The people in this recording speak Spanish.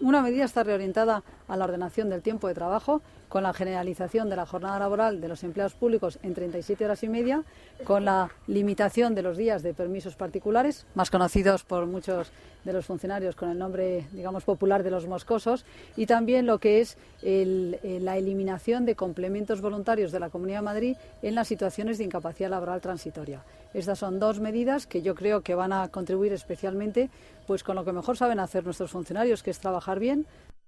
Una medida está reorientada a la ordenación del tiempo de trabajo, con la generalización de la jornada laboral de los empleados públicos en 37 horas y media, con la limitación de los días de permisos particulares, más conocidos por muchos de los funcionarios con el nombre, digamos, popular de los moscosos, y también lo que es la eliminación de complementos voluntarios de la Comunidad de Madrid en las situaciones de incapacidad laboral transitoria. Estas son dos medidas que yo creo que van a contribuir especialmente pues con lo que mejor saben hacer nuestros funcionarios, que es trabajar bien.